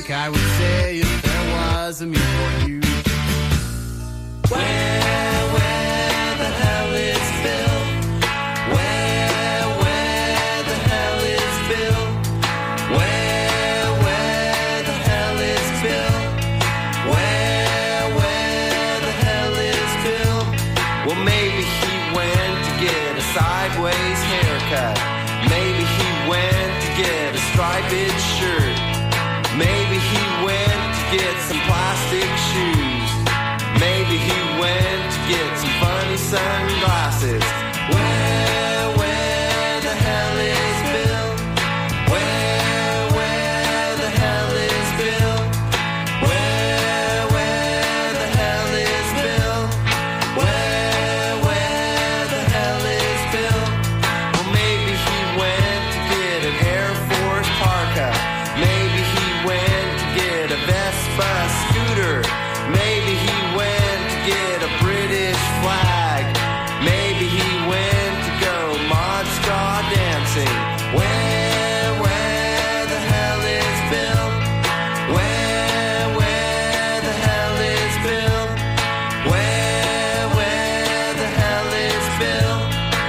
think I would say if there was a me for you. Where the hell is Bill? Where the hell is Bill? Where the hell is Bill? Where the hell is Bill? Well, maybe he went to get a sideways haircut. Maybe he went to get a striped shirt. Maybe he went to get some plastic shoes. Maybe he went to get some funny sunglasses. Where the hell is Bill? Where the hell is Bill? Where the hell is Bill? Where the hell is Bill? Well, maybe he went to get an Air Force parka. Maybe he went to get a Vespa scooter. Maybe he went to get a British flag. Maybe he went to go Mod Ska dancing. Where the hell is Bill? Where the hell is Bill? Where the hell is Bill?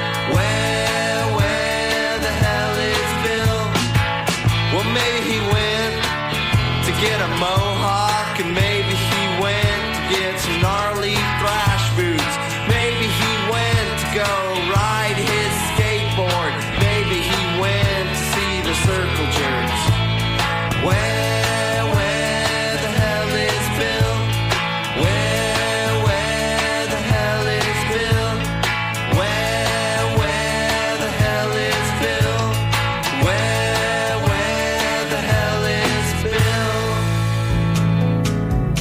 Where the hell is Bill? Well, maybe he went to get a mohawk, and maybe he went to get some gnarly thrash boots. Maybe he went to go ride his skateboard. Maybe he went to see the circle jerks. Where the hell is Bill? Where the hell is Bill? Where the hell is Bill? Where the hell is Bill?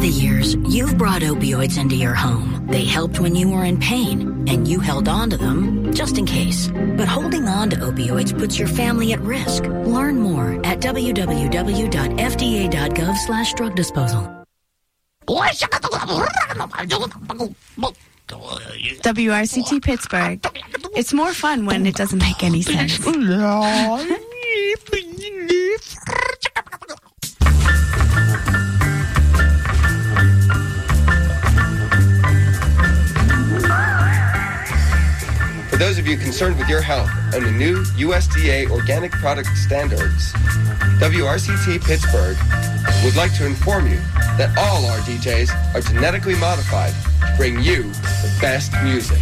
the years, you've brought opioids into your home. They helped when you were in pain, and you held on to them just in case. But holding on to opioids puts your family at risk. Learn more at www.fda.gov/drug disposal. WRCT Pittsburgh. It's more fun when it doesn't make any sense. For those of you concerned with your health and the new USDA organic product standards, WRCT Pittsburgh would like to inform you that all our DJs are genetically modified to bring you the best music.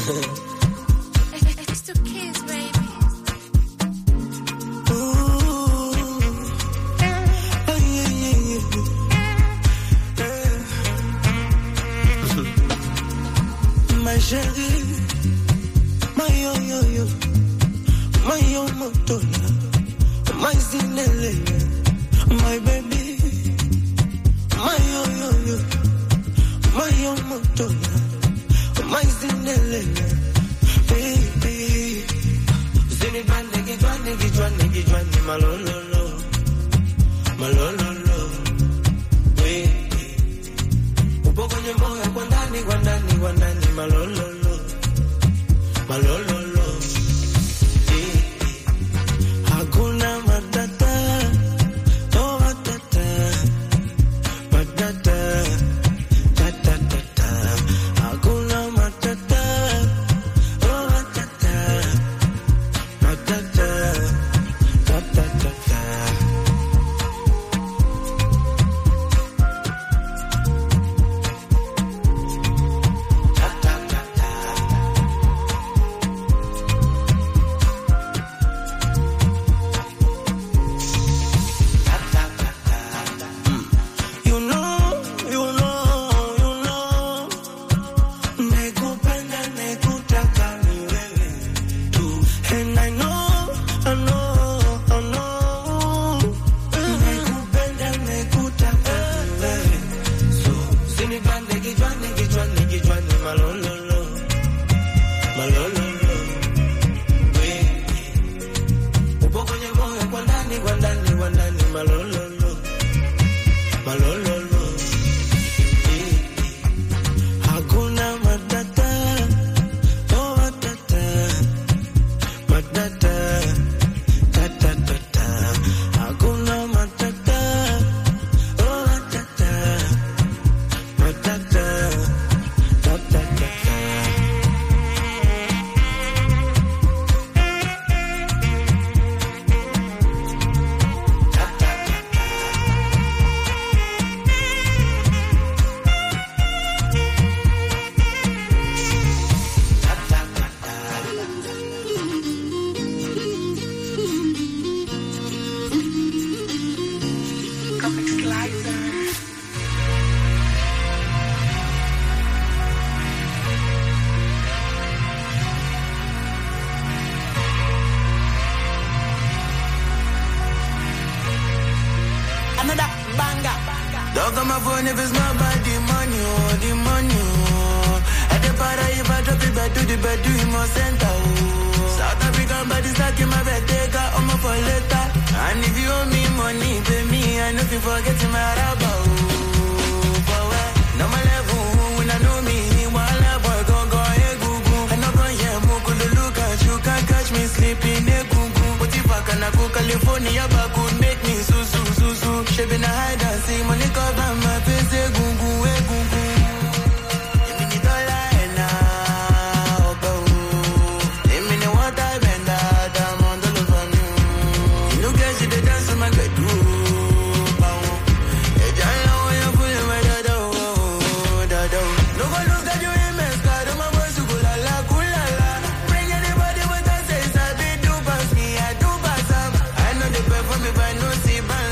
It's the kids, baby. My chérie, my yo-yo-yo, my yo-motola, my zinele, my baby, my yo-yo-yo, my yo-motola, my zinele, baby. Zini bande, malololo, malololo, baby. Upoco nye moya, guandani, malololo, malololo. Hakuna matata, oh matata, matata, tatatata. Hakuna matata, oh matata, matata, tatatata. If it's not about the money, oh, the money, oh. At the para, if I drop it back to the bed, do it more center, oh. South African bodies like in my bed, take out on my for later. And if you owe me money, pay me, I know if you forget my rabba, oh. For where? No my level, when I know me, while I boy, go, hey, goo. I know go, yeah, moko, look at you, can't catch me sleeping, hey, goo. What if I can go California, but could make me so. She been a hide and see money cover my face, eh, gungu, eh, gungu. You mean it all like now, bro. You mean it what I bend out, I'm on the love of you. You know, guys, you did dance on my bedroom. Hey, John, now you're pulling my dado. No one knows that you're in mess, God, my voice, you go la la, cool la la. Bring anybody with that says, I be do pass me, I do pass up. I know they pay for me, but I know see ban.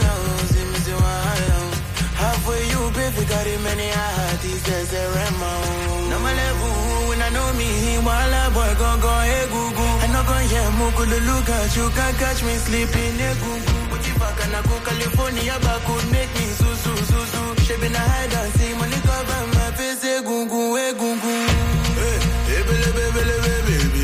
Got many artists, there's a remo. No my level, when I know me, while I boy go, hey, goo. I know go, yeah, moko, look at you, can't catch me sleeping, hey, goo. But if I can go California, but could make me so. She been a hide and see money cover my face, hey, goo, hey, goo. Hey, baby.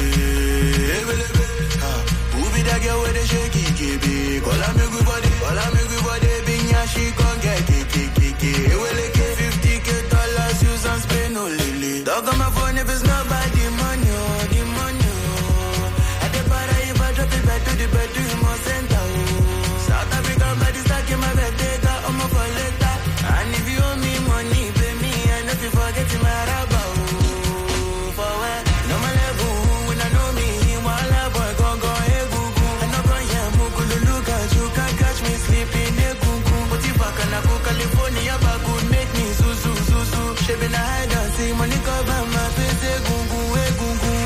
Who be that girl with the shaky, KB? Call her me good body, big yeah, she gon' get kiki. $50K use and spend no lily. Dog on my phone if it's not about the money, oh, the money, oh. At the para, if I drop it back to the bed, do you more center, oh. South African body stuck in my bed, take out on my for later. And if you owe me money, pay me, I know if you forget my rabba, oh. For where? No my level, when I know me, while I boy go, hey, goo. I know go, yeah, moko, look at you, can't catch me sleeping, hey, goo. But if I can go California, but could make me so. She been a hide and see money cover my face, gungu, gungu.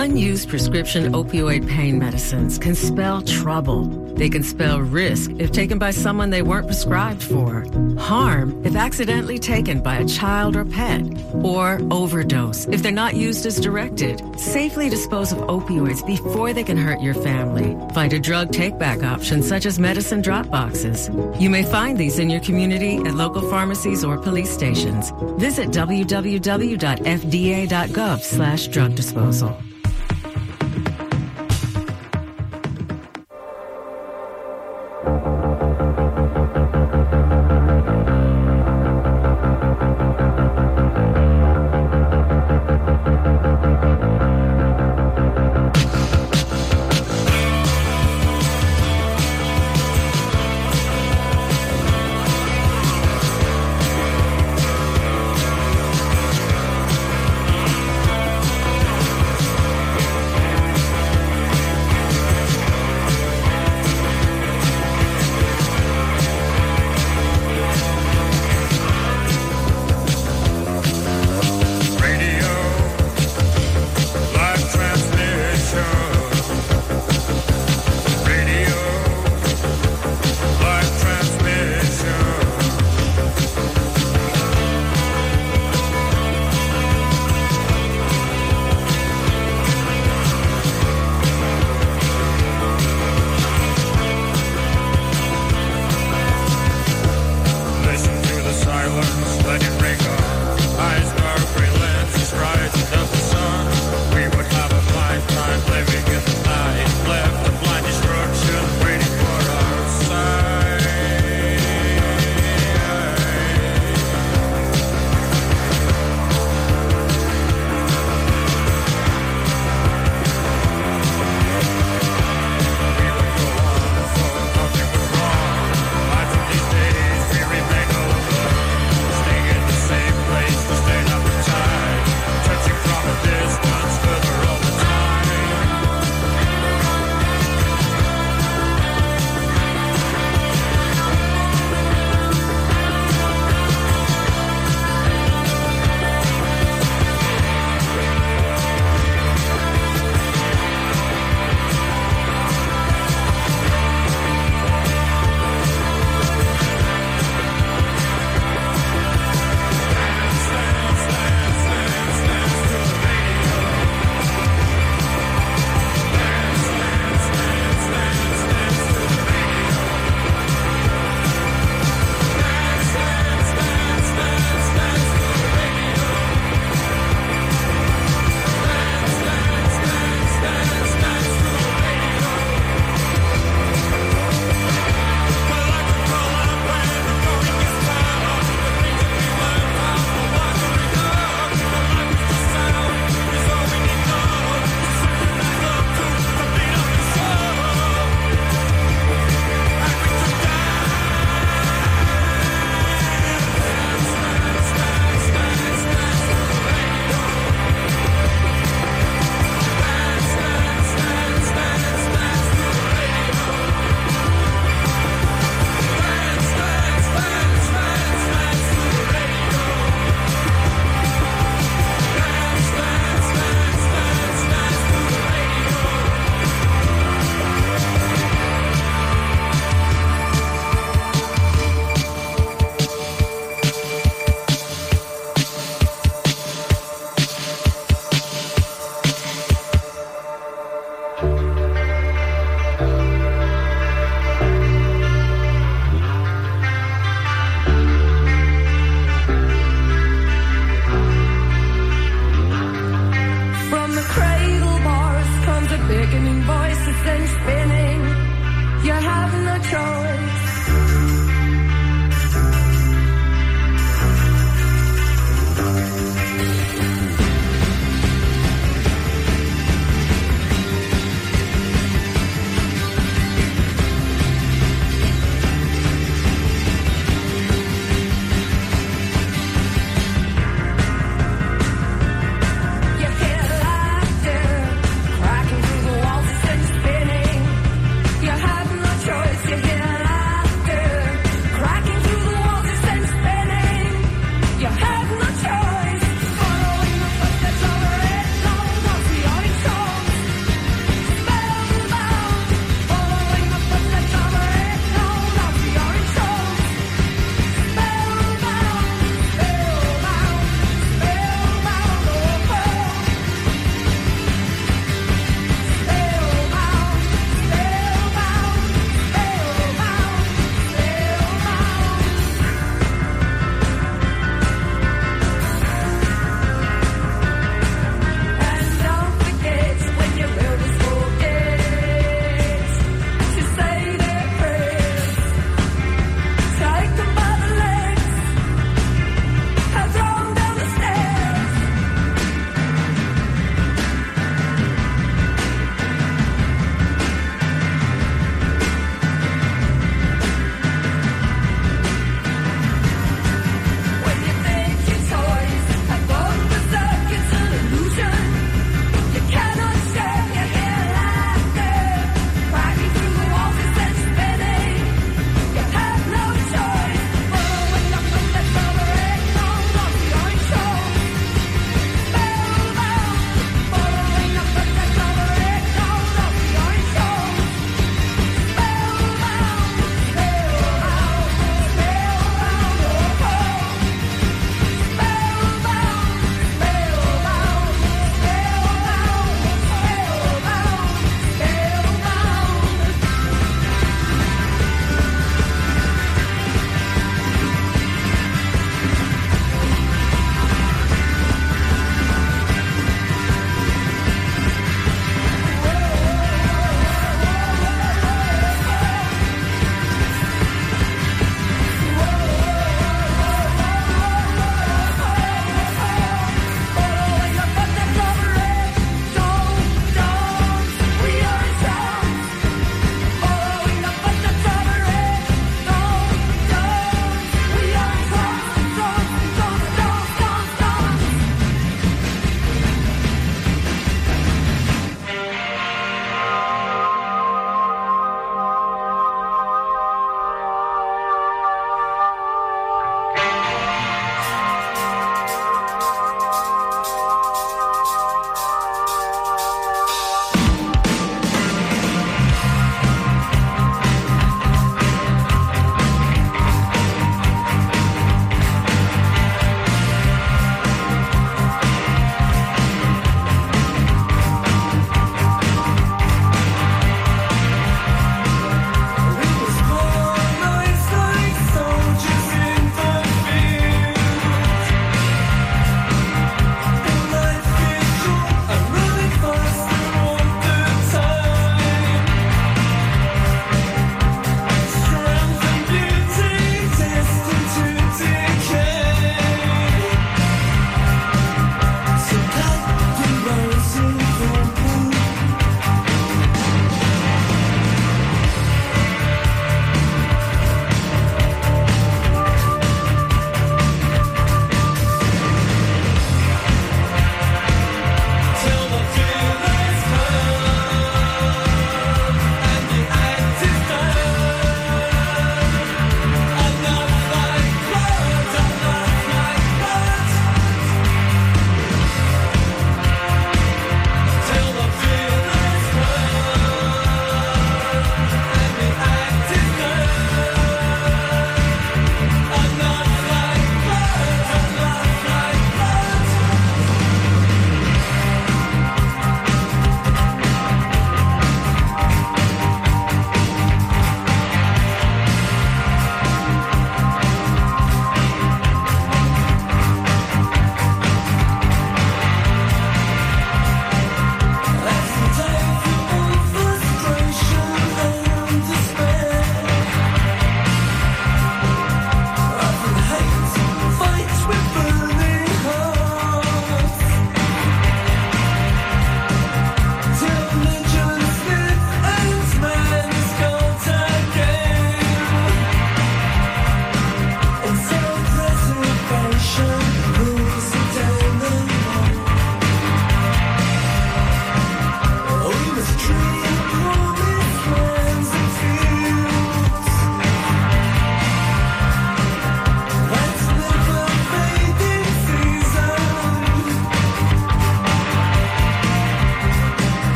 Unused prescription opioid pain medicines can spell trouble. They can spell risk if taken by someone they weren't prescribed for, harm if accidentally taken by a child or pet, or overdose if they're not used as directed. Safely dispose of opioids before they can hurt your family. Find a drug take-back option such as medicine drop boxes. You may find these in your community at local pharmacies or police stations. Visit www.fda.gov/drug disposal.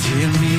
Hear me